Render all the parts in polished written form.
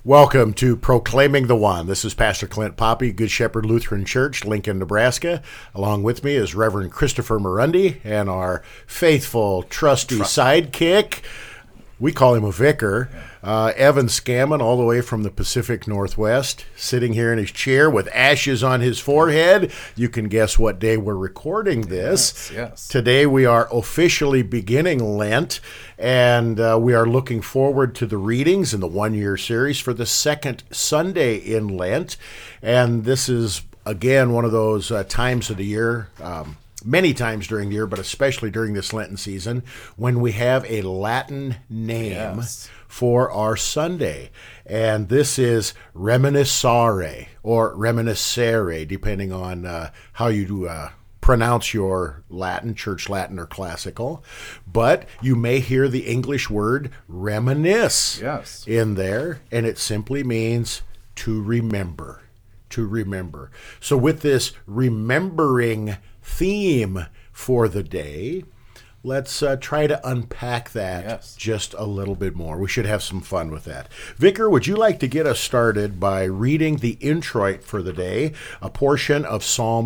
Welcome to Proclaiming the One. This is Pastor Clint Poppy, Good Shepherd Lutheran Church, Lincoln, Nebraska. Along with me is Reverend Christopher Murundi and our faithful, trusty sidekick. We call him a vicar. Evan Scammon, all the way from the Pacific Northwest, sitting here in his chair with ashes on his forehead. You can guess what day we're recording this. Yes. Today we are officially beginning Lent, and we are looking forward to the readings in the one-year series for the second Sunday in Lent. And this is, again, one of those times of the year, many times during the year, but especially during this Lenten season, when we have a Latin name for our Sunday. And this is Reminiscere, or Reminiscere, depending on how you do pronounce your Latin, Church Latin or Classical. But you may hear the English word reminisce in there, and it simply means to remember. To remember. So with this remembering theme for the day, let's try to unpack that just a little bit more. We should have some fun with that. Vicar, would you like to get us started by reading the introit for the day, a portion of Psalm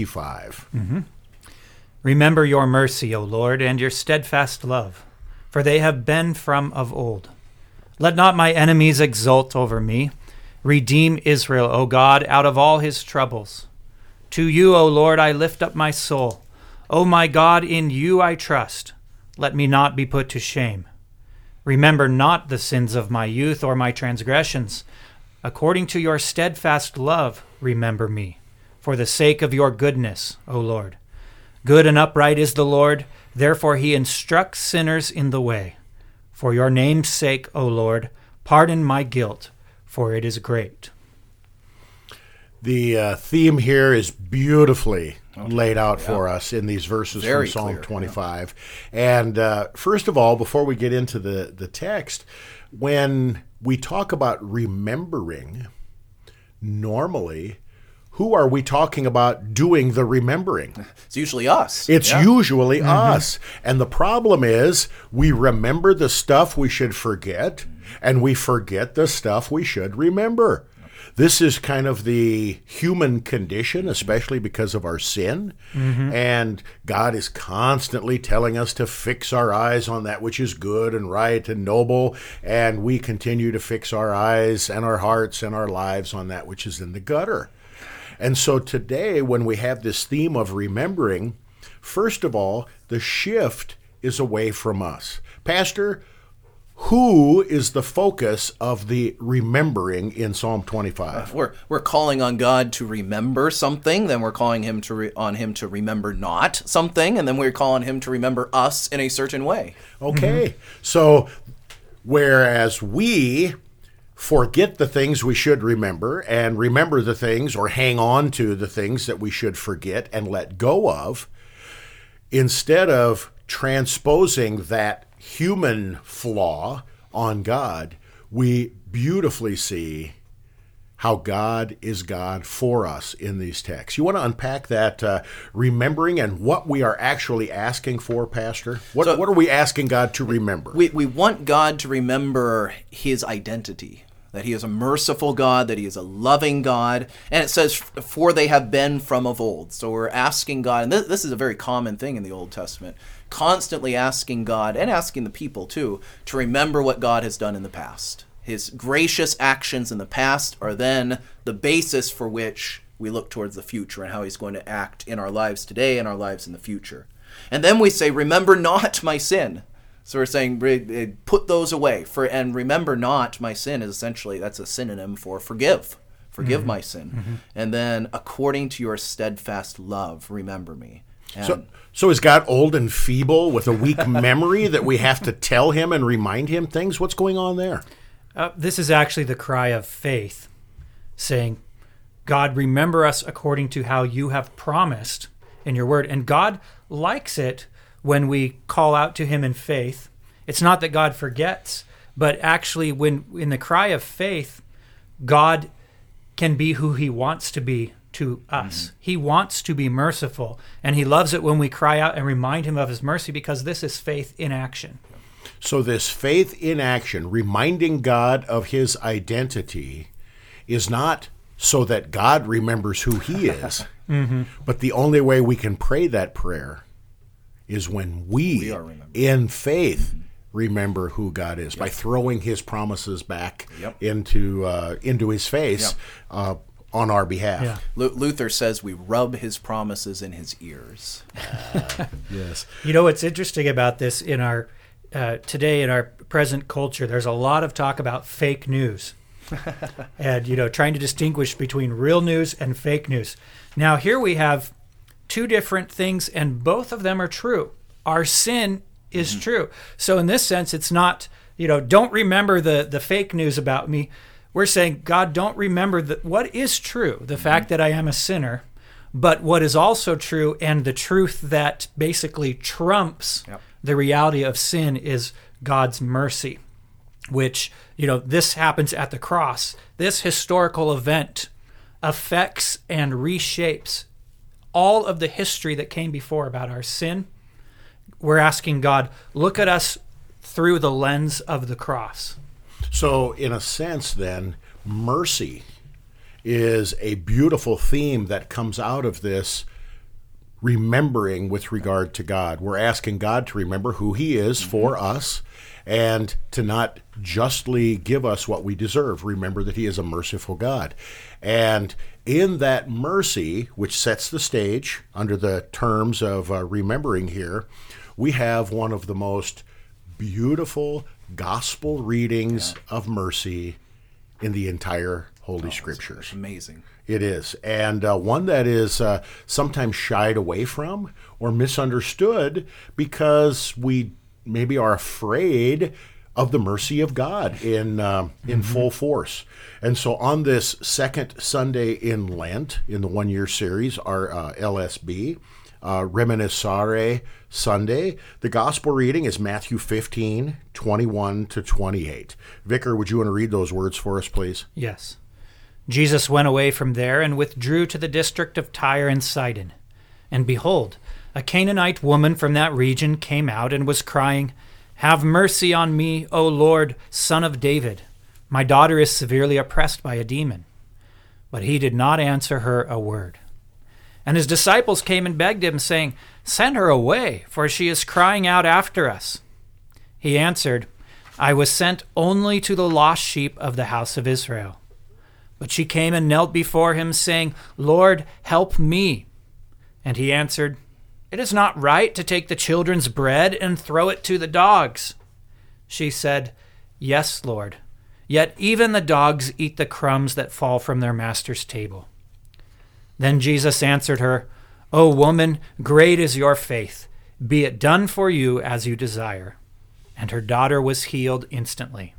25? Mm-hmm. Remember your mercy, O Lord, and your steadfast love, for they have been from of old. Let not my enemies exult over me. Redeem Israel, O God, out of all his troubles. To you, O Lord, I lift up my soul. O my God, in you I trust. Let me not be put to shame. Remember not the sins of my youth or my transgressions. According to your steadfast love, remember me, for the sake of your goodness, O Lord. Good and upright is the Lord, therefore he instructs sinners in the way. For your name's sake, O Lord, pardon my guilt, for it is great. The theme here is beautifully laid out for us in these verses from Psalm 25. And first of all, before we get into the text, when we talk about remembering, normally, who are we talking about doing the remembering? It's usually us. It's usually us. And the problem is we remember the stuff we should forget, and we forget the stuff we should remember. This is kind of the human condition, especially because of our sin. Mm-hmm. And God is constantly telling us to fix our eyes on that which is good and right and noble. And we continue to fix our eyes and our hearts and our lives on that which is in the gutter. And so today, when we have this theme of remembering, first of all, the shift is away from us. Pastor, who is the focus of the remembering in Psalm 25? We're calling on God to remember something, then we're calling him on him to remember not something, and then we're calling him to remember us in a certain way. Okay, so whereas we forget the things we should remember and remember the things or hang on to the things that we should forget and let go of, instead of transposing that human flaw on God, we beautifully see how God is God for us in these texts. You want to unpack that remembering and what we are actually asking for, Pastor? What are we asking God to remember? We want God to remember his identity, that he is a merciful God, that he is a loving God. And it says, for they have been from of old. So we're asking God, and this is a very common thing in the Old Testament, constantly asking God, and asking the people too, to remember what God has done in the past. His gracious actions in the past are then the basis for which we look towards the future and how he's going to act in our lives today and our lives in the future. And then we say, remember not my sin. So we're saying, put those away. And remember not my sin is essentially, that's a synonym for forgive. Forgive my sin. Mm-hmm. And then, according to your steadfast love, remember me. So is God old and feeble with a weak memory that we have to tell him and remind him things? What's going on there? This is actually the cry of faith, saying, God, remember us according to how you have promised in your word. And God likes it when we call out to him in faith. It's not that God forgets, but actually when in the cry of faith, God can be who he wants to be to us. Mm-hmm. He wants to be merciful, and he loves it when we cry out and remind him of his mercy, because this is faith in action. So this faith in action, reminding God of his identity, is not so that God remembers who he is, but the only way we can pray that prayer is when we are remembered. in faith, remember who God is by throwing his promises back Yep. into his face on our behalf. Yeah. Luther says we rub his promises in his ears. Yes. You know what's interesting about this in our today in our present culture? There's a lot of talk about fake news, and trying to distinguish between real news and fake news. Now here we have two different things, and both of them are true. Our sin is true. So in this sense, it's not don't remember the fake news about me. We're saying, God, don't remember what is true, the fact that I am a sinner, but what is also true, and the truth that basically trumps the reality of sin is God's mercy, which, this happens at the cross. This historical event affects and reshapes all of the history that came before about our sin. We're asking God, look at us through the lens of the cross. So, in a sense, then, mercy is a beautiful theme that comes out of this remembering with regard to God. We're asking God to remember who he is for us and to not justly give us what we deserve. Remember that he is a merciful God. And in that mercy, which sets the stage under the terms of remembering here, we have one of the most beautiful gospel readings of mercy in the entire Holy Scriptures. It's amazing. It is. And one that is sometimes shied away from or misunderstood because we maybe are afraid of the mercy of God in full force. And so on this second Sunday in Lent, in the one-year series, our LSB, Reminiscere Sunday, the gospel reading is Matthew 15, 21 to 28. Vicar, would you want to read those words for us, please? Yes. Jesus went away from there and withdrew to the district of Tyre and Sidon. And behold, a Canaanite woman from that region came out and was crying, "Have mercy on me, O Lord, Son of David. My daughter is severely oppressed by a demon." But he did not answer her a word. And his disciples came and begged him, saying, "Send her away, for she is crying out after us." He answered, "I was sent only to the lost sheep of the house of Israel." But she came and knelt before him, saying, "Lord, help me." And he answered, "It is not right to take the children's bread and throw it to the dogs." She said, "Yes, Lord, yet even the dogs eat the crumbs that fall from their master's table." Then Jesus answered her, "O woman, great is your faith. Be it done for you as you desire." And her daughter was healed instantly.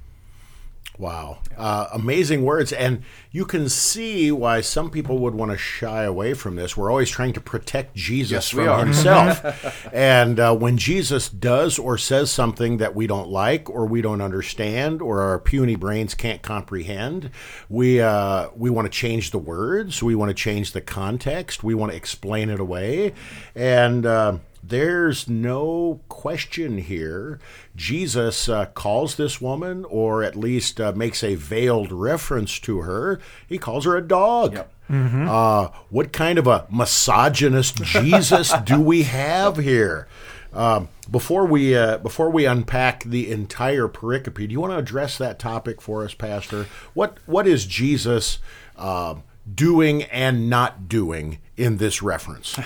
Wow. Amazing words. And you can see why some people would want to shy away from this. We're always trying to protect Jesus Yes, we from are. himself. And when Jesus does or says something that we don't like or we don't understand or our puny brains can't comprehend, we want to change the words. We want to change the context. We want to explain it away. And there's no question here. Jesus calls this woman, or at least makes a veiled reference to her. He calls her a dog. Yep. What kind of a misogynist Jesus do we have here? Before we unpack the entire pericope, do you want to address that topic for us, Pastor? What is Jesus doing and not doing in this reference?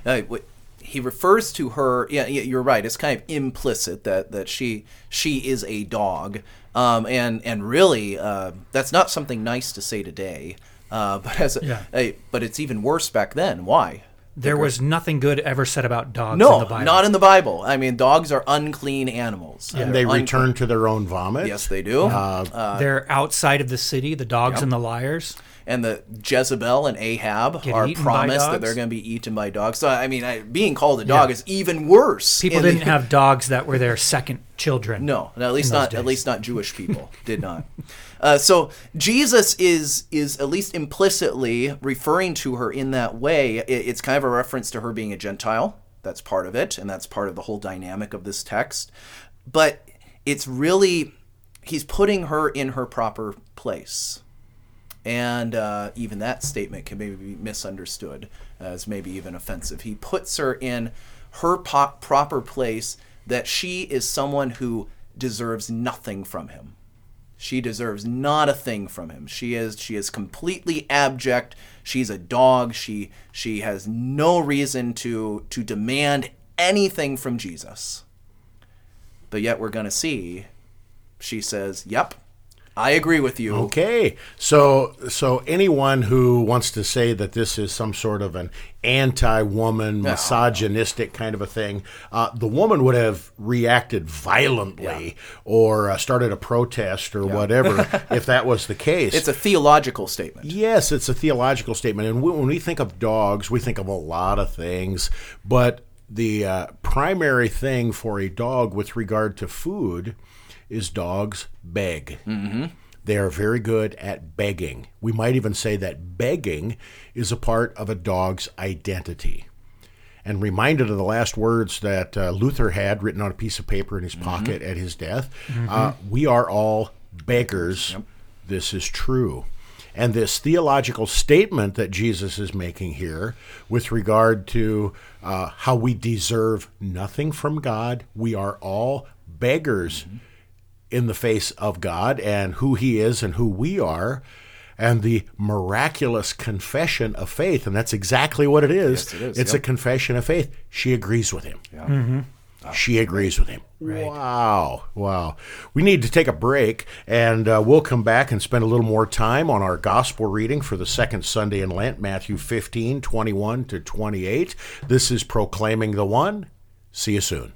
He refers to her. Yeah, you're right. It's kind of implicit that she is a dog, and really that's not something nice to say today. But it's even worse back then. Why? There was nothing good ever said about dogs in the Bible. No, not in the Bible. I mean, dogs are unclean animals. And they return to their own vomit. Yes, they do. They're outside of the city, the dogs and the liars. And the Jezebel and Ahab are promised that they're going to be eaten by dogs. So, I mean, being called a dog is even worse. People didn't have dogs that were their second children. No, at least not Jewish people did not. So Jesus is at least implicitly referring to her in that way. It's kind of a reference to her being a Gentile. That's part of it, and that's part of the whole dynamic of this text. But it's really, he's putting her in her proper place. And even that statement can maybe be misunderstood as maybe even offensive. He puts her in her proper place, that she is someone who deserves nothing from him. She deserves not a thing from him. She is completely abject. She's a dog. She has no reason to demand anything from Jesus. But yet we're going to see, she says, "Yep, I agree with you." Okay, so anyone who wants to say that this is some sort of an anti-woman, misogynistic kind of a thing, the woman would have reacted violently or started a protest or whatever if that was the case. It's a theological statement. Yes, it's a theological statement. And when we think of dogs, we think of a lot of things, but the primary thing for a dog with regard to food is dogs beg. Mm-hmm. They are very good at begging. We might even say that begging is a part of a dog's identity. And reminded of the last words that Luther had written on a piece of paper in his pocket at his death, we are all beggars. Yep. This is true. And this theological statement that Jesus is making here with regard to how we deserve nothing from God, we are all beggars in the face of God and who he is and who we are, and the miraculous confession of faith. And that's exactly what it is. Yes, it is. It's a confession of faith. She agrees with him. Yeah. Mm-hmm. She agrees with him. Right. Wow. We need to take a break, and we'll come back and spend a little more time on our gospel reading for the second Sunday in Lent, Matthew 15, 21 to 28. This is Proclaiming the One. See you soon.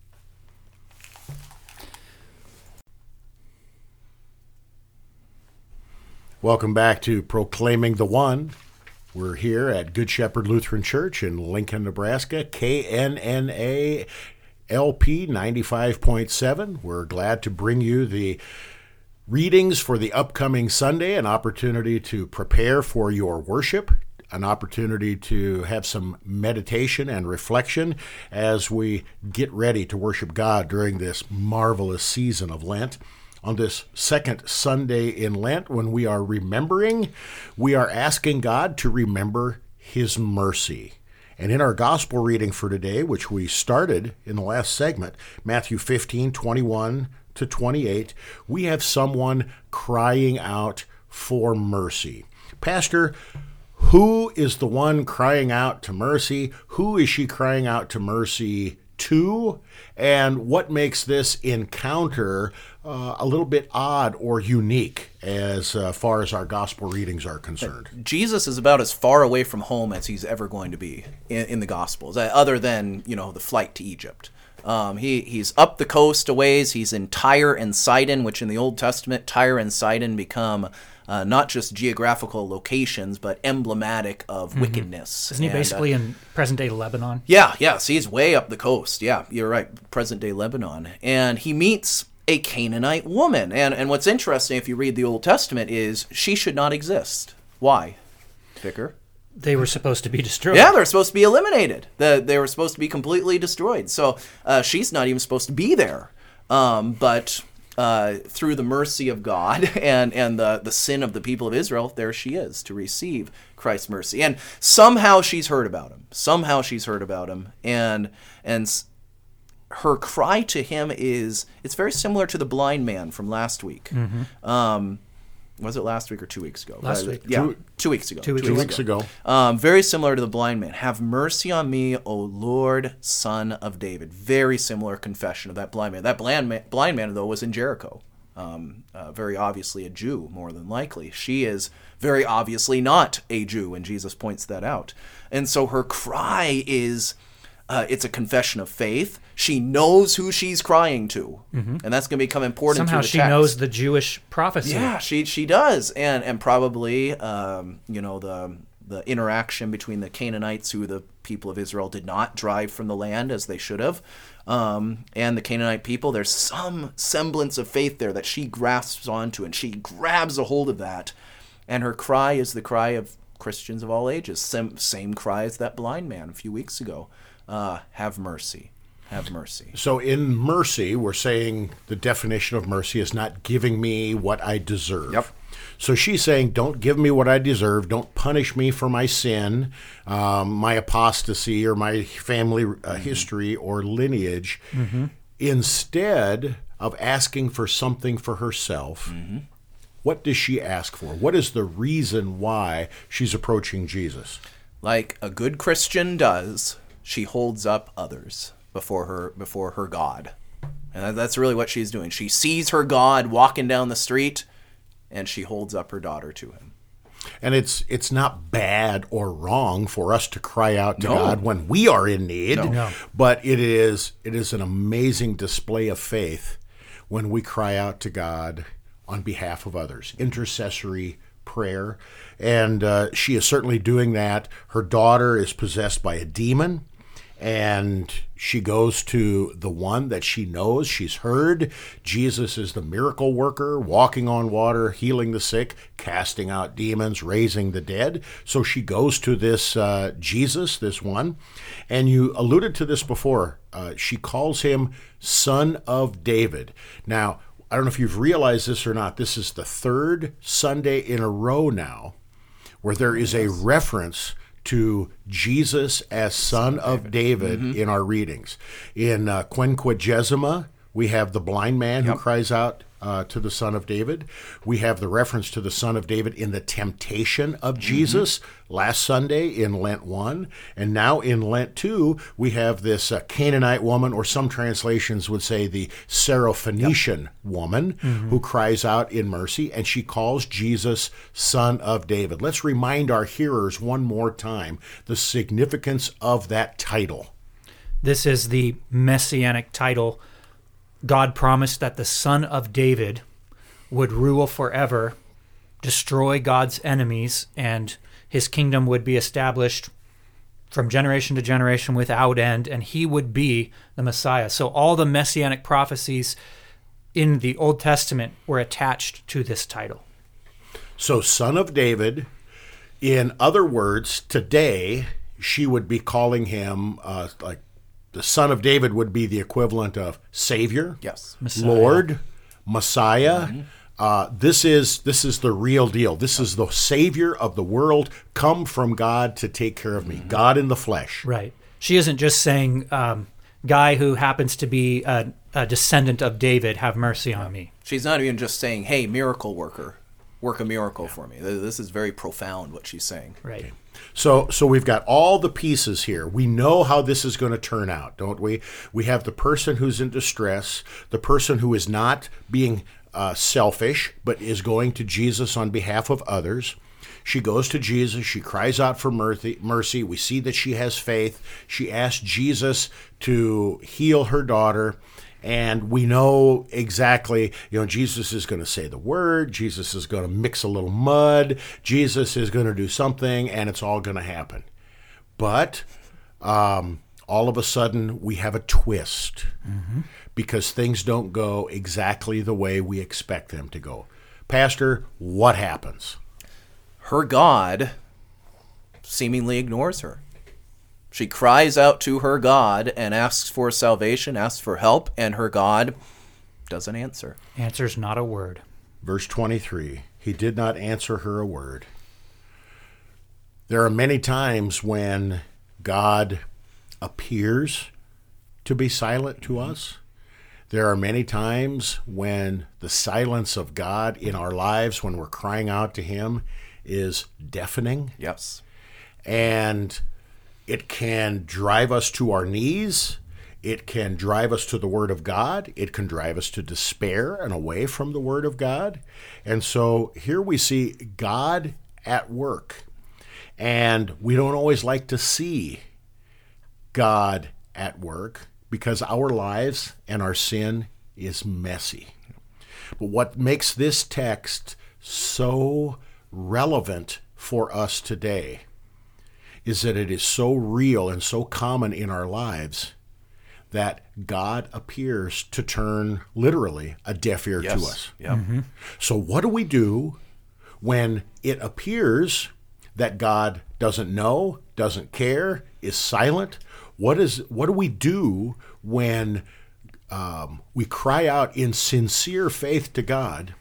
Welcome back to Proclaiming the One. We're here at Good Shepherd Lutheran Church in Lincoln, Nebraska, KNNA LP 95.7. We're glad to bring you the readings for the upcoming Sunday, an opportunity to prepare for your worship, an opportunity to have some meditation and reflection as we get ready to worship God during this marvelous season of Lent. On this second Sunday in Lent, when we are remembering, we are asking God to remember his mercy. And in our gospel reading for today, which we started in the last segment, Matthew 15, 21 to 28, we have someone crying out for mercy. Pastor, who is the one crying out to mercy? Who is she crying out to mercy to? And what makes this encounter a little bit odd or unique as far as our gospel readings are concerned? Jesus is about as far away from home as he's ever going to be in the Gospels, other than, the flight to Egypt. He's up the coast a ways. He's in Tyre and Sidon, which in the Old Testament, Tyre and Sidon become not just geographical locations, but emblematic of wickedness. Isn't he basically in present-day Lebanon? Yeah. So he's way up the coast. Yeah, you're right, present-day Lebanon. And he meets a Canaanite woman. And what's interesting, if you read the Old Testament, is she should not exist. Why, Vicar? They were supposed to be destroyed. Yeah, they're supposed to be eliminated. They were supposed to be completely destroyed. So she's not even supposed to be there. But through the mercy of God and the sin of the people of Israel, there she is to receive Christ's mercy. And somehow she's heard about him. And her cry to him it's very similar to the blind man from last week. Mm-hmm. Was it last week or 2 weeks ago? Last week. Yeah, 2 weeks ago. 2 weeks ago. Very similar to the blind man. Have mercy on me, O Lord, Son of David. Very similar confession of that blind man. That blind man, though, was in Jericho. Very obviously a Jew, more than likely. She is very obviously not a Jew, and Jesus points that out. And so her cry is... it's a confession of faith. She knows who she's crying to, and that's going to become important. Somehow through the she text. knows the Jewish prophecy. Yeah, she does, and probably the interaction between the Canaanites, who the people of Israel did not drive from the land as they should have, and the Canaanite people. There's some semblance of faith there that she grasps onto, and she grabs a hold of that, and her cry is the cry of Christians of all ages. Same cry as that blind man a few weeks ago. Have mercy. have mercy. So in mercy, we're saying the definition of mercy is not giving me what I deserve. Yep. So she's saying, don't give me what I deserve. Don't punish me for my sin, my apostasy, or my family history or lineage. Instead of asking for something for herself, what does she ask for? What is the reason why she's approaching Jesus? Like a good Christian does, she holds up others before her God. And that's really what she's doing. She sees her God walking down the street, and she holds up her daughter to him. And it's not bad or wrong for us to cry out to No. God when we are in need, No. but it is an amazing display of faith when we cry out to God on behalf of others. Intercessory prayer, and she is certainly doing that. Her daughter is possessed by a demon, and she goes to the one that she knows. She's heard Jesus is the miracle worker, walking on water, healing the sick, casting out demons, raising the dead. So she goes to this Jesus, this one. And you alluded to this before. She calls him Son of David. Now, I don't know if you've realized this or not. This is the third Sunday in a row now where there is a reference to Jesus as Son of David in our readings. In Quinquagesima, we have the blind man who cries out to the Son of David. We have the reference to the Son of David in the temptation of Jesus last Sunday in Lent 1. And now in Lent 2, we have this Canaanite woman, or some translations would say the Syrophoenician woman, who cries out in mercy, and she calls Jesus Son of David. Let's remind our hearers one more time the significance of that title. This is the messianic title. God promised that the Son of David would rule forever, destroy God's enemies, and his kingdom would be established from generation to generation without end, and he would be the Messiah. So all the messianic prophecies in the Old Testament were attached to this title. So, Son of David, in other words, today she would be calling him like the Son of David would be the equivalent of Savior, Yes. Messiah. Lord, Messiah. This is the real deal. This is the Savior of the world, come from God to take care of me. God in the flesh. Right. She isn't just saying, guy who happens to be a descendant of David, have mercy on me. She's not even just saying, hey, miracle worker, work a miracle for me. This is very profound what she's saying. Right. So we've got all the pieces here. We know how this is going to turn out, don't we? We have the person who's in distress, the person who is not being selfish, but is going to Jesus on behalf of others. She goes to Jesus. She cries out for mercy. We see that she has faith. She asks Jesus to heal her daughter. And we know exactly, Jesus is going to say the word. Jesus is going to mix a little mud. Jesus is going to do something, and it's all going to happen. But all of a sudden, we have a twist because things don't go exactly the way we expect them to go. Pastor, what happens? Her God seemingly ignores her. She cries out to her God and asks for salvation, asks for help, and her God doesn't answer. Answer's not a word. Verse 23, he did not answer her a word. There are many times when God appears to be silent to us. There are many times when the silence of God in our lives, when we're crying out to him, is deafening. Yes. And it can drive us to our knees. It can drive us to the Word of God. It can drive us to despair and away from the Word of God. And so here we see God at work. And we don't always like to see God at work because our lives and our sin is messy. But what makes this text so relevant for us today is that it is so real and so common in our lives that God appears to turn, literally, a deaf ear to us. Yep. So what do we do when it appears that God doesn't know, doesn't care, is silent? What do we do when we cry out in sincere faith to God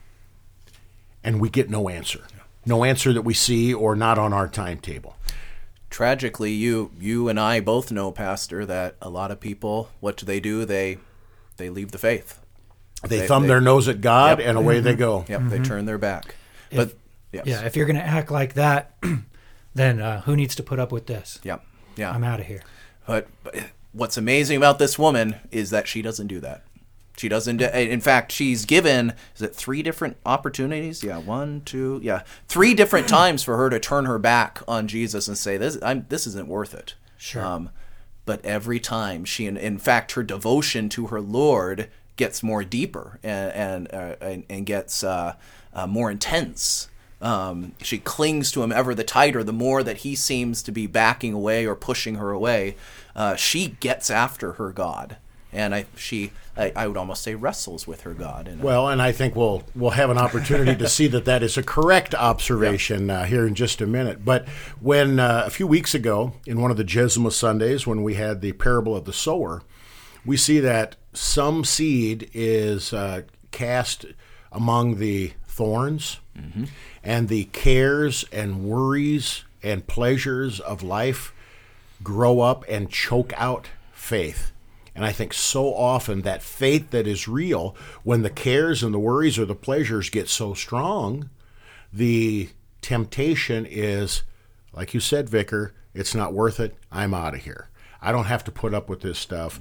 and we get no answer? No answer that we see or not on our timetable. Tragically, you and I both know, Pastor, that a lot of people, what do? They leave the faith. They thumb their nose at God, and away they go. Yep, they turn their back. But yes. Yeah, if you're going to act like that, then who needs to put up with this? Yeah. I'm out of here. But what's amazing about this woman is that she doesn't do that. She doesn't. In fact, she's given, is it 3 different opportunities? Yeah, 1, 2, 3 different times for her to turn her back on Jesus and say, this isn't worth it. Sure. But every time in fact, her devotion to her Lord gets more deeper and gets more intense. She clings to him ever the tighter. The more that he seems to be backing away or pushing her away, she gets after her God. And I would almost say wrestles with her God. Well, and I think we'll have an opportunity to see that is a correct observation here in just a minute. But when a few weeks ago, in one of the Jesima Sundays, when we had the parable of the sower, we see that some seed is cast among the thorns, and the cares and worries and pleasures of life grow up and choke out faith. And I think so often that faith that is real, when the cares and the worries or the pleasures get so strong, the temptation is, like you said, Vicar, it's not worth it. I'm out of here. I don't have to put up with this stuff.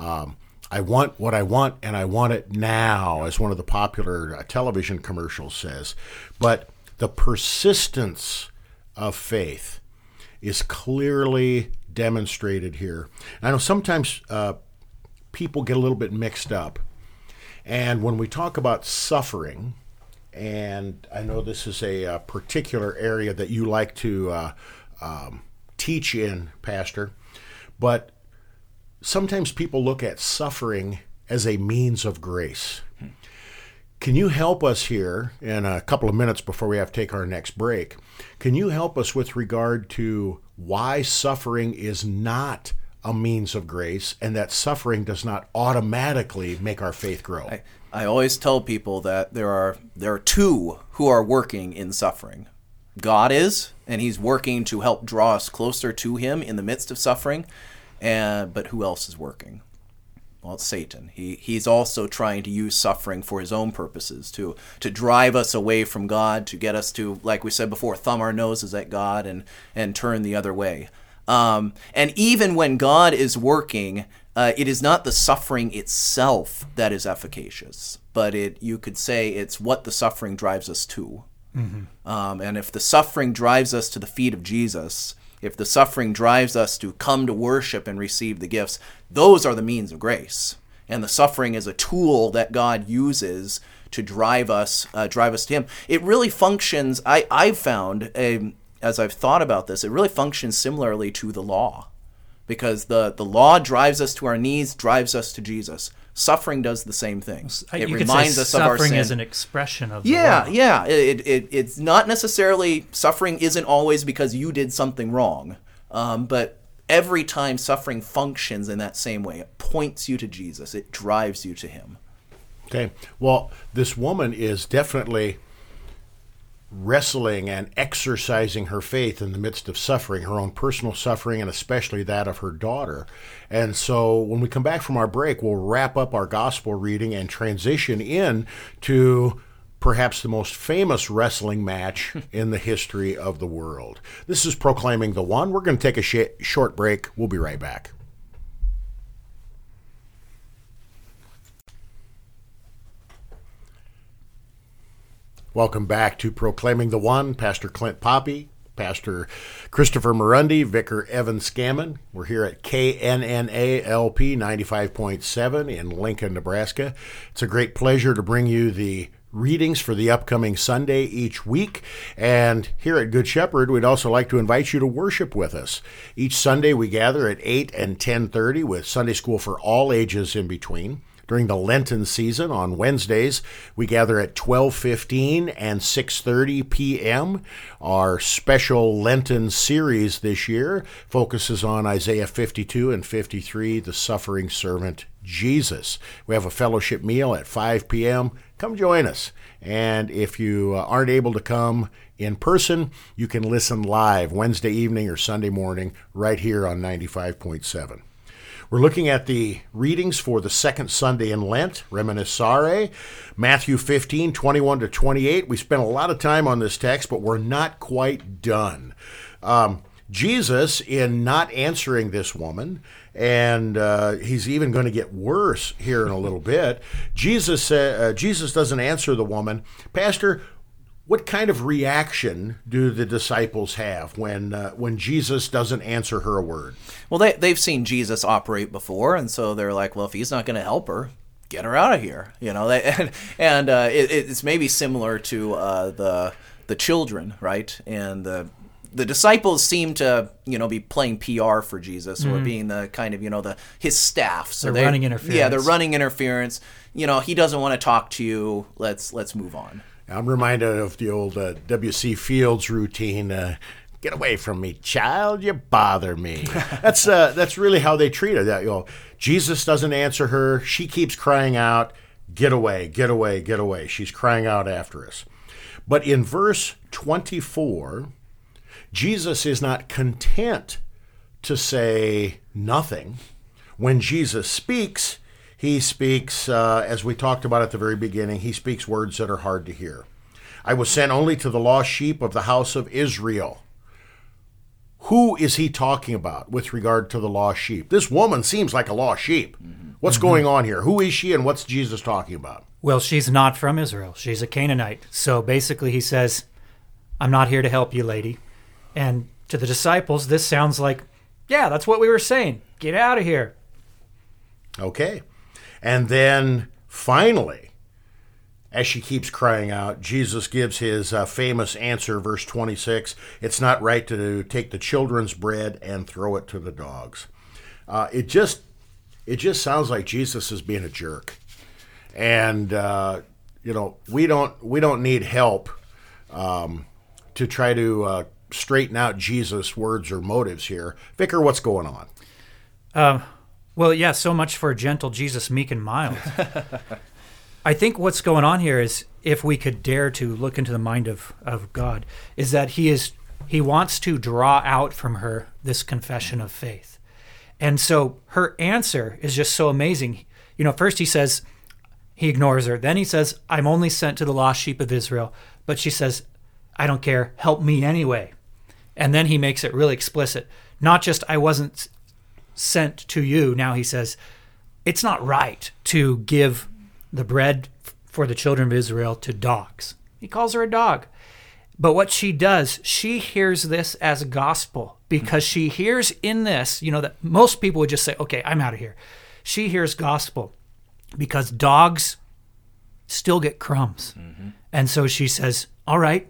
I want what I want, and I want it now, as one of the popular television commercials says. But the persistence of faith is clearly demonstrated here. I know sometimes people get a little bit mixed up. And when we talk about suffering, and I know this is a particular area that you like to teach in, Pastor, but sometimes people look at suffering as a means of grace. Can you help us here in a couple of minutes before we have to take our next break? Can you help us with regard to why suffering is not a means of grace, and that suffering does not automatically make our faith grow? I always tell people that there are 2 who are working in suffering. God is, and he's working to help draw us closer to him in the midst of suffering. But who else is working? Well, it's Satan. He's also trying to use suffering for his own purposes, to drive us away from God, to get us to, like we said before, thumb our noses at God and turn the other way. And even when God is working, it is not the suffering itself that is efficacious, but you could say it's what the suffering drives us to. And if the suffering drives us to the feet of Jesus, if the suffering drives us to come to worship and receive the gifts, those are the means of grace. And the suffering is a tool that God uses to drive us to him. It really functions, I've found, as I've thought about this, it really functions similarly to the law, because the law drives us to our knees, drives us to Jesus. Suffering does the same thing. It reminds us of our sin. Suffering is an expression of the law. Yeah. It's not necessarily, suffering isn't always because you did something wrong, but every time suffering functions in that same way, it points you to Jesus. It drives you to him. Okay. Well, this woman is definitely wrestling and exercising her faith in the midst of suffering, her own personal suffering, and especially that of her daughter. And so when we come back from our break, we'll wrap up our gospel reading and transition in to perhaps the most famous wrestling match in the history of the world. This is Proclaiming the One. We're going to take a short break. We'll be right back. Welcome back to Proclaiming the One. Pastor Clint Poppy, Pastor Christopher Murundi, Vicar Evan Scammon. We're here at KNNA LP 95.7 in Lincoln, Nebraska. It's a great pleasure to bring you the readings for the upcoming Sunday each week. And here at Good Shepherd, we'd also like to invite you to worship with us. Each Sunday we gather at 8 and 10:30 with Sunday school for all ages in between. during the Lenten season. On Wednesdays, we gather at 12:15 and 6:30 p.m. Our special Lenten series this year focuses on Isaiah 52 and 53, the suffering servant Jesus. We have a fellowship meal at 5 p.m. Come join us. And if you aren't able to come in person, you can listen live Wednesday evening or Sunday morning right here on 95.7. We're looking at the readings for the second Sunday in Lent, Reminiscere, Matthew 15, 21 to 28. We spent a lot of time on this text, but we're not quite done. Jesus, in not answering this woman, and he's even going to get worse here in a little bit, Jesus doesn't answer the woman. Pastor, what kind of reaction do the disciples have when Jesus doesn't answer her a word? Well, they've seen Jesus operate before, and so they're like, well, if he's not going to help her, get her out of here. It's maybe similar to the children, right? And the disciples seem to, be playing PR for Jesus or being the kind of, his staff. So they're running interference. Yeah, they're running interference. He doesn't want to talk to you. Let's move on. I'm reminded of the old W.C. Fields routine. Get away from me, child! You bother me. That's really how they treat her. Jesus doesn't answer her. She keeps crying out, "Get away! Get away! Get away!" She's crying out after us. But in verse 24, Jesus is not content to say nothing. When Jesus speaks, he speaks, as we talked about at the very beginning, he speaks words that are hard to hear. I was sent only to the lost sheep of the house of Israel. Who is he talking about with regard to the lost sheep? This woman seems like a lost sheep. What's going on here? Who is she and what's Jesus talking about? Well, she's not from Israel. She's a Canaanite. So basically he says, I'm not here to help you, lady. And to the disciples, this sounds like, yeah, that's what we were saying. Get out of here. Okay. And then finally, as she keeps crying out, Jesus gives his famous answer, verse 26. It's not right to take the children's bread and throw it to the dogs. It just sounds like Jesus is being a jerk. And, we don't need help to try to straighten out Jesus' words or motives here. Vicar, what's going on? Well, yeah, so much for gentle Jesus, meek and mild. I think what's going on here is, if we could dare to look into the mind of God, is that he wants to draw out from her this confession of faith. And so her answer is just so amazing. First he ignores her. Then he says, I'm only sent to the lost sheep of Israel. But she says, I don't care, help me anyway. And then he makes it really explicit. Not just, I wasn't sent to you. Now he says, it's not right to give the bread for the children of Israel to dogs. He calls her a dog. But what she does, she hears this as gospel, because she hears in this, that most people would just say, okay, I'm out of here. She hears gospel because dogs still get crumbs. Mm-hmm. And so she says, all right,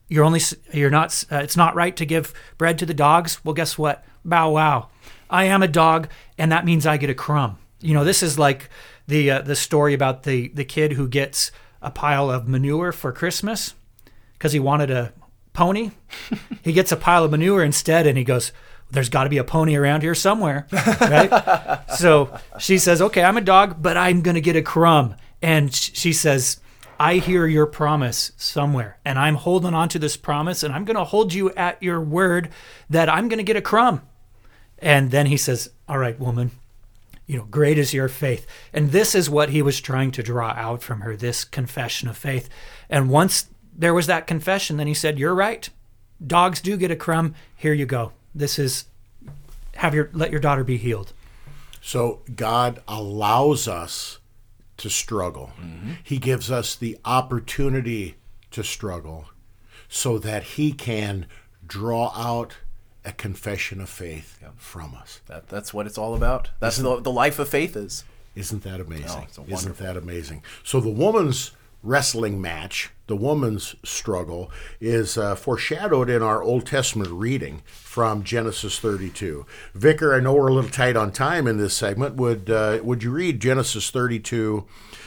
it's not right to give bread to the dogs. Well, guess what? Bow wow. I am a dog, and that means I get a crumb. This is like the story about the kid who gets a pile of manure for Christmas because he wanted a pony. He gets a pile of manure instead, and he goes, there's got to be a pony around here somewhere, right? So she says, okay, I'm a dog, but I'm going to get a crumb. And she says, I hear your promise somewhere, and I'm holding on to this promise, and I'm going to hold you at your word that I'm going to get a crumb. And then he says, all right, woman, great is your faith. And this is what he was trying to draw out from her, this confession of faith. And once there was that confession, then he said, you're right. Dogs do get a crumb. Here you go. This is, let your daughter be healed. So God allows us to struggle. Mm-hmm. He gives us the opportunity to struggle so that he can draw out a confession of faith from us. That's what it's all about. That's the life of faith is. Isn't that amazing? No, Isn't that amazing? So the woman's wrestling match, the woman's struggle, is foreshadowed in our Old Testament reading from Genesis 32. Vicar, I know we're a little tight on time in this segment. Would you read Genesis 32,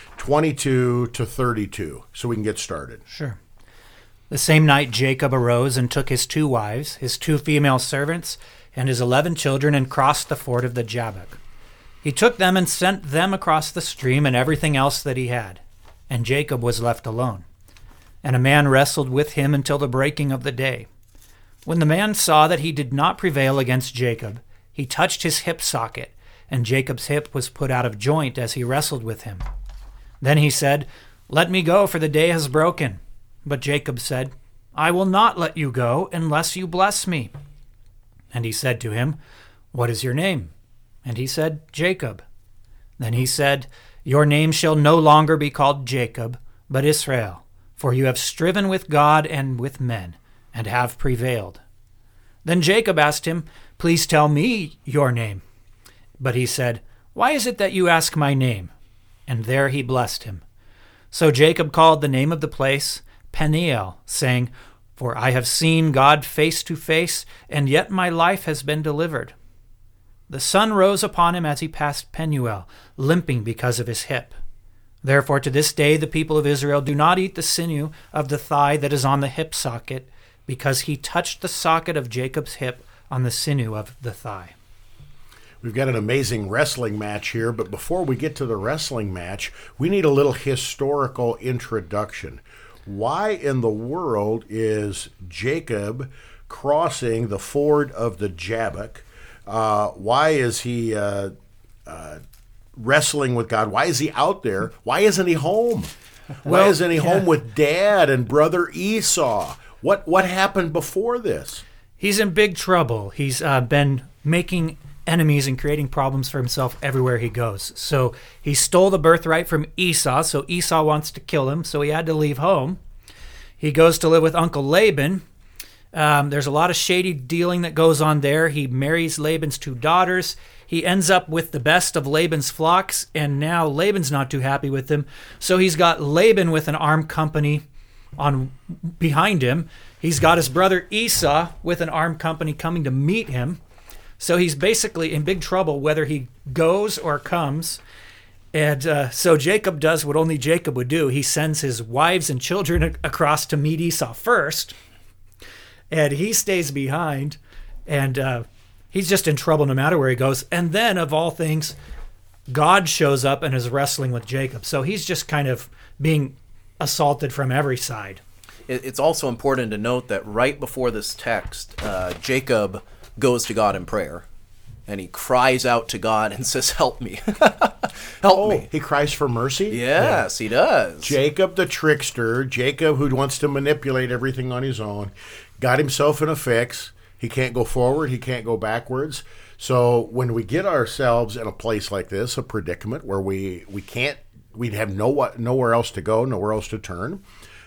22 to 32, so we can get started? Sure. The same night Jacob arose and took his 2 wives, his 2 female servants, and his 11 children, and crossed the ford of the Jabbok. He took them and sent them across the stream and everything else that he had. And Jacob was left alone. And a man wrestled with him until the breaking of the day. When the man saw that he did not prevail against Jacob, he touched his hip socket, and Jacob's hip was put out of joint as he wrestled with him. Then he said, "Let me go, for the day has broken." But Jacob said, "I will not let you go unless you bless me." And he said to him, "What is your name?" And he said, "Jacob." Then he said, "Your name shall no longer be called Jacob, but Israel, for you have striven with God and with men, and have prevailed." Then Jacob asked him, "Please tell me your name." But he said, "Why is it that you ask my name?" And there he blessed him. So Jacob called the name of the place Peniel, saying, "For I have seen God face to face, and yet my life has been delivered." The sun rose upon him as he passed Penuel, limping because of his hip. Therefore to this day the people of Israel do not eat the sinew of the thigh that is on the hip socket, because he touched the socket of Jacob's hip on the sinew of the thigh. We've got an amazing wrestling match here, but before we get to the wrestling match, we need a little historical introduction. Why in the world is Jacob crossing the ford of the Jabbok? Why is he wrestling with God? Why is he out there? Why isn't he home? Why isn't he home with Dad and brother Esau? What happened before this? He's in big trouble. He's been making enemies and creating problems for himself everywhere he goes. So he stole the birthright from Esau, so Esau wants to kill him, so he had to leave home. He goes to live with Uncle Laban. There's a lot of shady dealing that goes on there. He marries Laban's 2 daughters. He ends up with the best of Laban's flocks, and now Laban's not too happy with him. So he's got Laban with an armed company on behind him. He's got his brother Esau with an armed company coming to meet him. So he's basically in big trouble whether he goes or comes. And so Jacob does what only Jacob would do. He sends his wives and children across to meet Esau first. And he stays behind. And he's just in trouble no matter where he goes. And then, of all things, God shows up and is wrestling with Jacob. So he's just kind of being assaulted from every side. It's also important to note that right before this text, Jacob goes to God in prayer, and he cries out to God and says, "Help me." Help me. He cries for mercy? Yes, he does. Jacob the trickster, Jacob who wants to manipulate everything on his own, got himself in a fix. He can't go forward, he can't go backwards. So when we get ourselves in a place like this, a predicament where we'd have nowhere else to go, nowhere else to turn,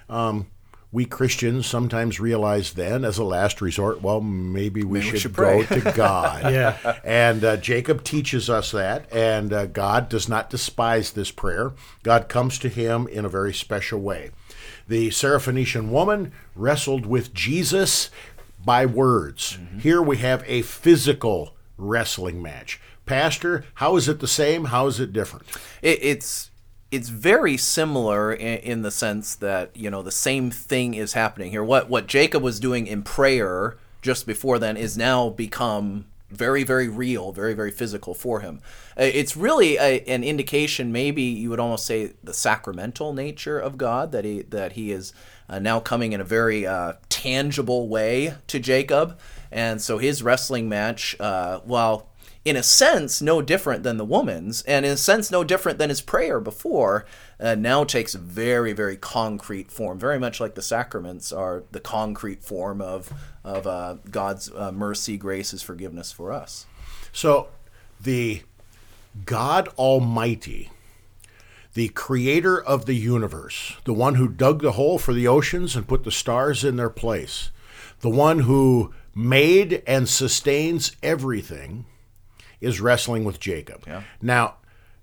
we Christians sometimes realize then, as a last resort, well, maybe we should go to God. Yeah. And Jacob teaches us that, and God does not despise this prayer. God comes to him in a very special way. The Syrophoenician woman wrestled with Jesus by words. Mm-hmm. Here we have a physical wrestling match. Pastor, how is it the same? How is it different? It's very similar in the sense that, the same thing is happening here. What Jacob was doing in prayer just before then is now become very, very real, very, very physical for him. It's really an indication, maybe you would almost say, the sacramental nature of God, that he is now coming in a very tangible way to Jacob. And so his wrestling match, while in a sense no different than the woman's, and in a sense no different than his prayer before, now takes a very, very concrete form, very much like the sacraments are the concrete form of God's mercy, grace, His forgiveness for us. So the God Almighty, the creator of the universe, the one who dug the hole for the oceans and put the stars in their place, the one who made and sustains everything, is wrestling with Jacob. Yeah. Now,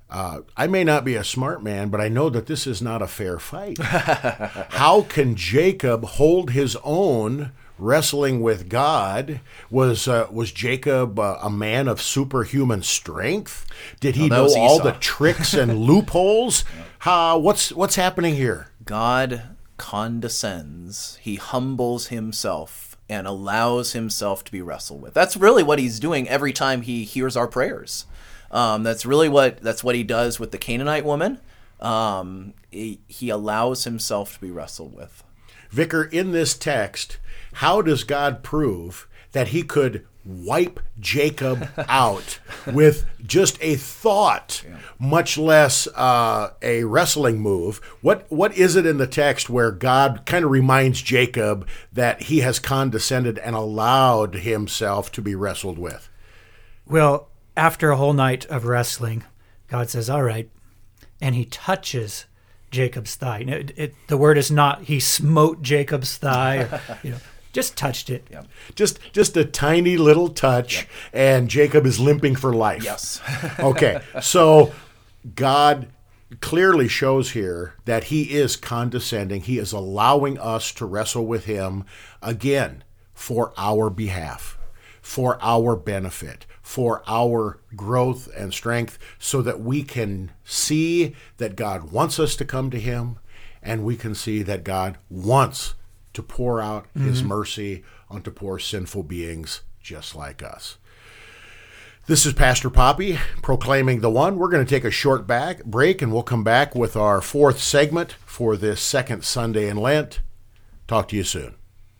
I may not be a smart man, but I know that this is not a fair fight. How can Jacob hold his own wrestling with God? Was Jacob a man of superhuman strength? Did he know all the tricks and loopholes? What's happening here? God condescends. He humbles himself and allows himself to be wrestled with. That's really what he's doing every time he hears our prayers. That's what he does with the Canaanite woman. He allows himself to be wrestled with. Vicar, in this text, how does God prove that he could wipe Jacob out with just a thought, much less a wrestling move? What is it in the text where God kind of reminds Jacob that he has condescended and allowed himself to be wrestled with? Well, after a whole night of wrestling, God says, all right, and he touches Jacob's thigh. The word is not he smote Jacob's thigh, or, just touched it. Yep. Just a tiny little touch, and Jacob is limping for life. Yes. Okay, so God clearly shows here that he is condescending. He is allowing us to wrestle with him, again, for our behalf, for our benefit, for our growth and strength, so that we can see that God wants us to come to him, and we can see that God wants to pour out his mercy onto poor sinful beings just like us. This is Pastor Poppy proclaiming the One. We're going to take a short break, and we'll come back with our fourth segment for this second Sunday in Lent. Talk to you soon.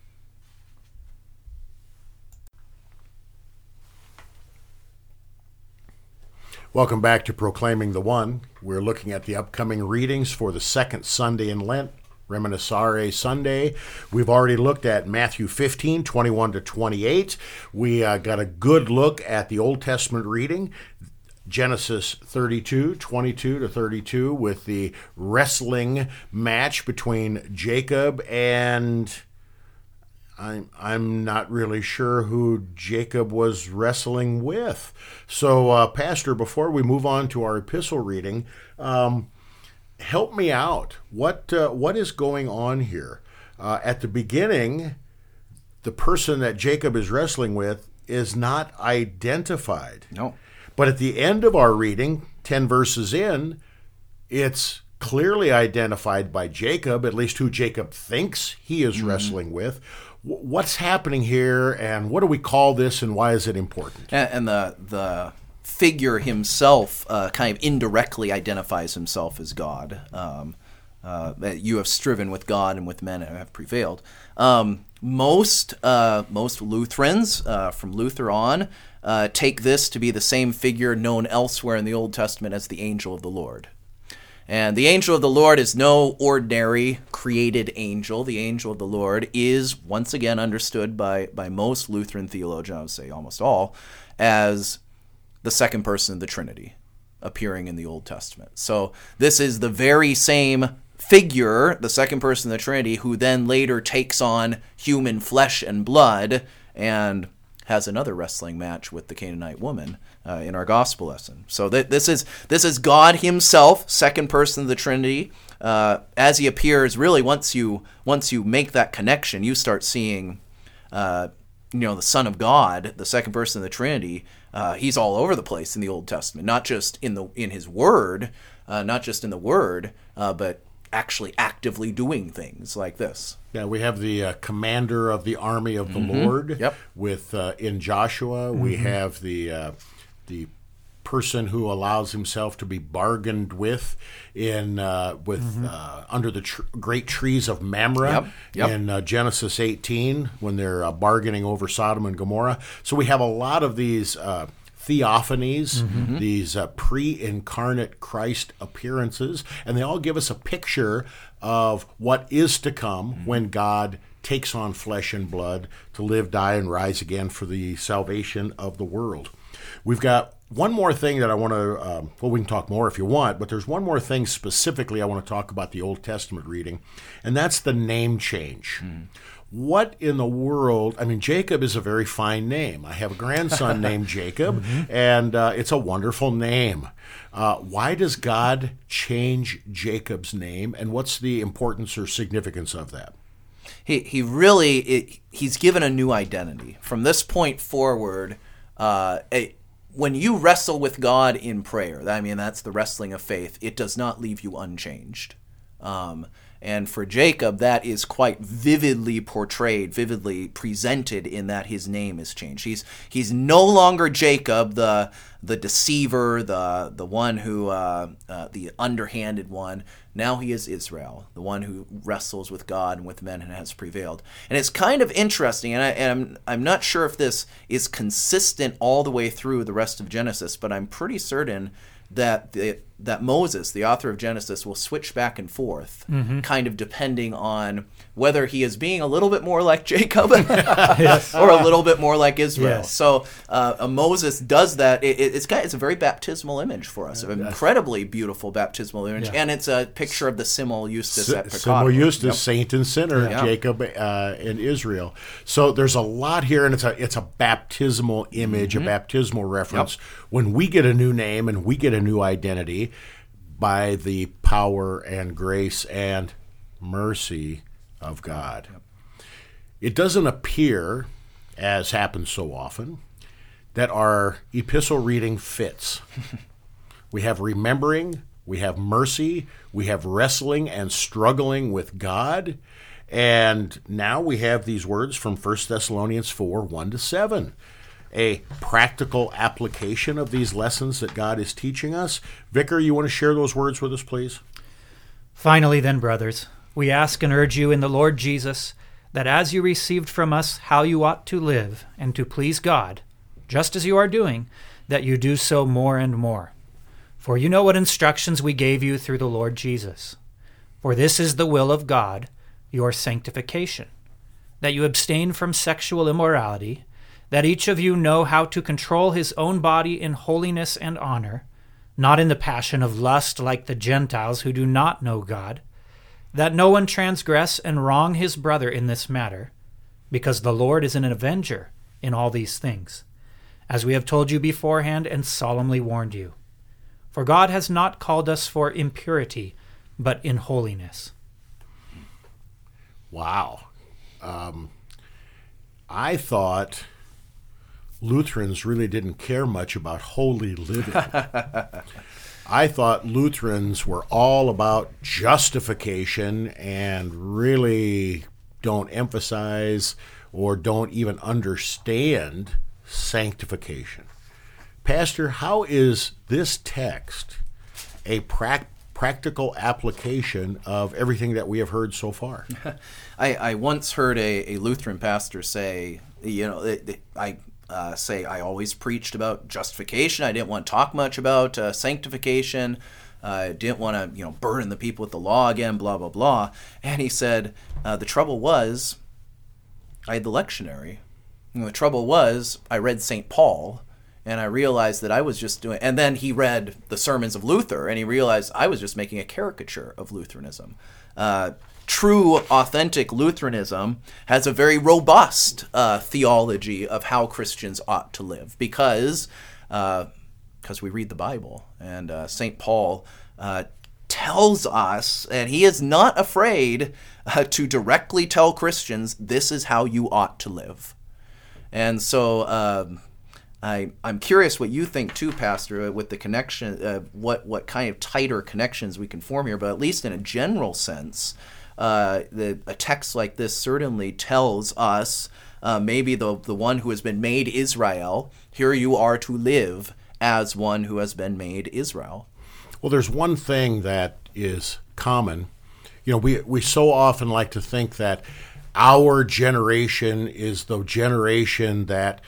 Welcome back to Proclaiming the One. We're looking at the upcoming readings for the second Sunday in Lent, Reminiscere Sunday. We've already looked at Matthew 15, 21 to 28. We got a good look at the Old Testament reading, Genesis 32, 22 to 32, with the wrestling match between Jacob and I'm not really sure who Jacob was wrestling with. So, Pastor, before we move on to our epistle reading, help me out. What is going on here? At the beginning, the person that Jacob is wrestling with is not identified. No. But at the end of our reading, 10 verses in, it's clearly identified by Jacob, at least who Jacob thinks he is wrestling with. What's happening here, and what do we call this, and why is it important? And the figure himself kind of indirectly identifies himself as God. You have striven with God and with men and have prevailed. Most Lutherans, from Luther on, take this to be the same figure known elsewhere in the Old Testament as the angel of the Lord. And the angel of the Lord is no ordinary created angel. The angel of the Lord is, once again, understood by most Lutheran theologians, I would say almost all, as the second person of the Trinity appearing in the Old Testament. So this is the very same figure, the second person of the Trinity, who then later takes on human flesh and blood and has another wrestling match with the Canaanite woman in our gospel lesson. So this is God himself, second person of the Trinity, as he appears. Really, once you make that connection, you start seeing, the Son of God, the second person of the Trinity. He's all over the place in the Old Testament, not just in his word, but actually actively doing things like this. Yeah, we have the commander of the army of the Lord. Yep. With in Joshua, we have the person who allows himself to be bargained with under the great trees of Mamre. Yep. In Genesis 18, when they're bargaining over Sodom and Gomorrah. So we have a lot of these theophanies, these pre-incarnate Christ appearances, and they all give us a picture of what is to come when God takes on flesh and blood to live, die, and rise again for the salvation of the world. We've got one more thing that I want to, we can talk more if you want, but there's one more thing specifically I want to talk about the Old Testament reading, and that's the name change. what in the world? I mean, Jacob is a very fine name. I have a grandson named Jacob, and it's a wonderful name. Why does God change Jacob's name, and what's the importance or significance of that? He's given a new identity. From this point forward, when you wrestle with God in prayer, that's the wrestling of faith, it does not leave you unchanged. And for Jacob, that is quite vividly portrayed, vividly presented in that his name is changed. He's no longer Jacob, the deceiver, the one who, the underhanded one. Now he is Israel, the one who wrestles with God and with men and has prevailed. And it's kind of interesting, and I'm not sure if this is consistent all the way through the rest of Genesis, but I'm pretty certain that Moses, the author of Genesis, will switch back and forth, kind of depending on whether he is being a little bit more like Jacob or a little bit more like Israel. Yes. So Moses does that. It's a very baptismal image for us, an incredibly beautiful baptismal image, and it's a picture of the Simul Justus et Peccator. Simul Justus, saint and sinner, Jacob and Israel. So there's a lot here, and it's a baptismal image, a baptismal reference. When we get a new name and we get a new identity by the power and grace and mercy of God. It doesn't appear, as happens so often, that our epistle reading fits. We have remembering, we have mercy, we have wrestling and struggling with God, and now we have these words from 1 Thessalonians 4, 1-7. A practical application of these lessons that God is teaching us. Vicar, you want to share those words with us, please? Finally, then, brothers, we ask and urge you in the Lord Jesus that as you received from us how you ought to live and to please God, just as you are doing, that you do so more and more. For you know what instructions we gave you through the Lord Jesus. For this is the will of God, your sanctification, that you abstain from sexual immorality, that each of you know how to control his own body in holiness and honor, not in the passion of lust like the Gentiles who do not know God, that no one transgress and wrong his brother in this matter, because the Lord is an avenger in all these things, as we have told you beforehand and solemnly warned you. For God has not called us for impurity, but in holiness. Wow. I thought Lutherans really didn't care much about holy living. I thought Lutherans were all about justification and really don't emphasize or don't even understand sanctification. Pastor, how is this text a practical application of everything that we have heard so far? I once heard a Lutheran pastor say, I always preached about justification. I didn't want to talk much about sanctification. I didn't want to, burden the people with the law again, blah, blah, blah. And he said, the trouble was, I had the lectionary. And the trouble was, I read St. Paul, and I realized that I was just doing... And then he read the sermons of Luther, and he realized I was just making a caricature of Lutheranism. True, authentic Lutheranism has a very robust theology of how Christians ought to live because we read the Bible. And St. Paul tells us, and he is not afraid to directly tell Christians, this is how you ought to live. And so I'm curious what you think too, Pastor, with the connection, what kind of tighter connections we can form here, but at least in a general sense, a text like this certainly tells us, maybe the one who has been made Israel, here you are to live as one who has been made Israel. Well, there's one thing that is common. We so often like to think that our generation is the generation that,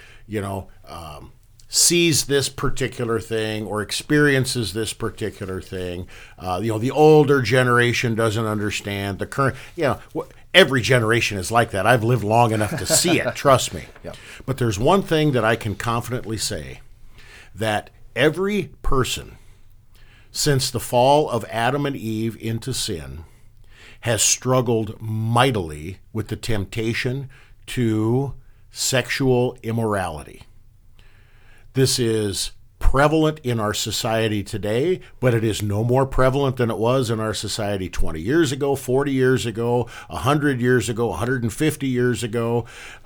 sees this particular thing or experiences this particular thing. The older generation doesn't understand. The current, every generation is like that. I've lived long enough to see it, trust me. Yeah. But there's one thing that I can confidently say, that every person since the fall of Adam and Eve into sin has struggled mightily with the temptation to sexual immorality. This is prevalent in our society today, but it is no more prevalent than it was in our society 20 years ago, 40 years ago, 100 years ago, 150 years ago.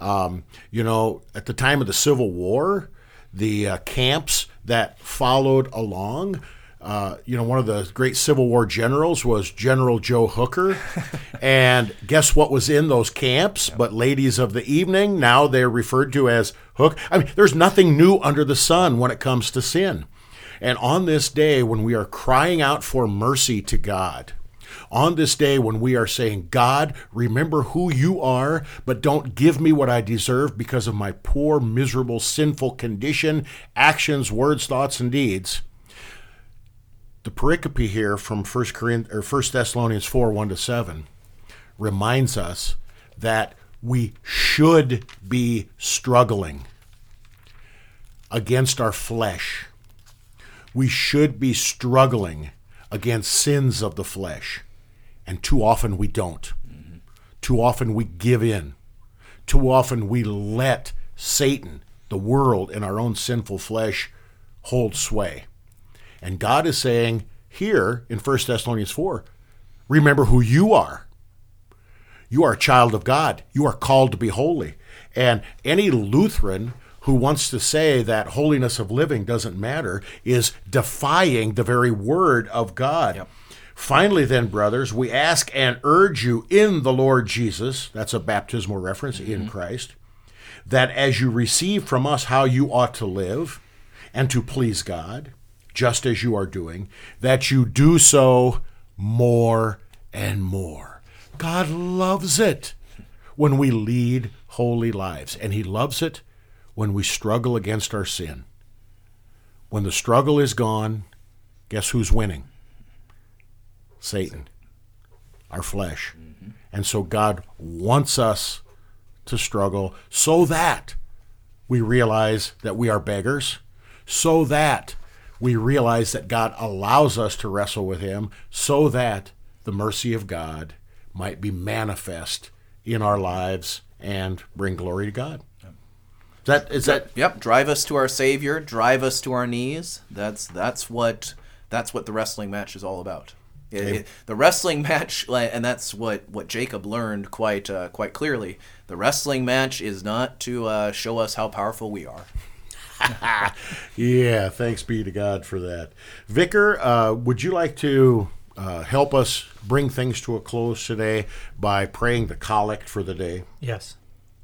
At the time of the Civil War, the camps that followed along, one of the great Civil War generals was General Joe Hooker. And guess what was in those camps? But ladies of the evening, now they're referred to as Hook. I mean, there's nothing new under the sun when it comes to sin. And on this day, when we are crying out for mercy to God, on this day when we are saying, God, remember who you are, but don't give me what I deserve because of my poor, miserable, sinful condition, actions, words, thoughts, and deeds. The pericope here from 1 Thessalonians 4, 1-7 reminds us that we should be struggling against our flesh. We should be struggling against sins of the flesh. And too often we don't. Mm-hmm. Too often we give in. Too often we let Satan, the world, and our own sinful flesh hold sway. And God is saying here in 1 Thessalonians 4, remember who you are. You are a child of God. You are called to be holy. And any Lutheran who wants to say that holiness of living doesn't matter is defying the very word of God. Yep. Finally, then, brothers, we ask and urge you in the Lord Jesus, that's a baptismal reference, in Christ, that as you receive from us how you ought to live and to please God, just as you are doing, that you do so more and more. God loves it when we lead holy lives, and he loves it when we struggle against our sin. When the struggle is gone, guess who's winning? Satan, our flesh. Mm-hmm. And so God wants us to struggle so that we realize that we are beggars, so that we realize that God allows us to wrestle with him, so that the mercy of God might be manifest in our lives and bring glory to God. Yep. Drive us to our Savior. Drive us to our knees. That's what the wrestling match is all about. The wrestling match, and that's what Jacob learned quite clearly. The wrestling match is not to show us how powerful we are. Yeah, thanks be to God for that. Vicar, would you like to help us bring things to a close today by praying the collect for the day? Yes.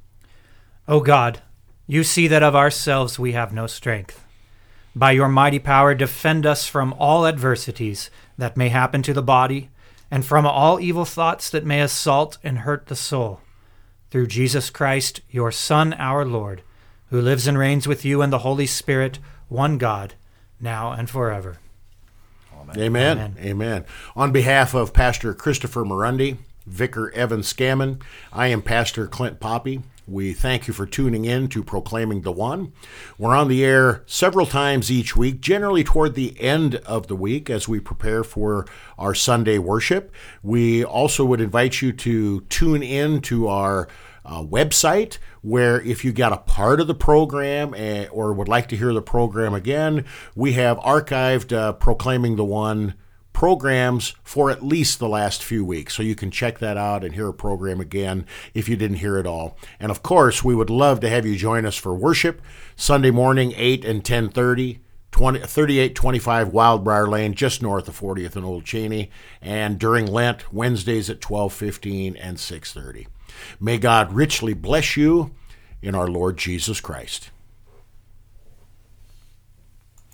O God, you see that of ourselves we have no strength. By your mighty power, defend us from all adversities that may happen to the body, and from all evil thoughts that may assault and hurt the soul. Through Jesus Christ, your Son, our Lord, who lives and reigns with you and the Holy Spirit, one God, now and forever. Amen. Amen. Amen. On behalf of Pastor Christopher Morundi, Vicar Evan Scammon, I am Pastor Clint Poppy. We thank you for tuning in to Proclaiming the One. We're on the air several times each week, generally toward the end of the week as we prepare for our Sunday worship. We also would invite you to tune in to our website, where if you got a part of the program or would like to hear the program again, we have archived Proclaiming the One programs for at least the last few weeks. So you can check that out and hear a program again if you didn't hear it all. And of course, we would love to have you join us for worship Sunday morning, 8 and 10:30, 3825 Wildbriar Lane, just north of 40th and Old Cheney. And during Lent, Wednesdays at 12:15 and 6:30. May God richly bless you in our Lord Jesus Christ.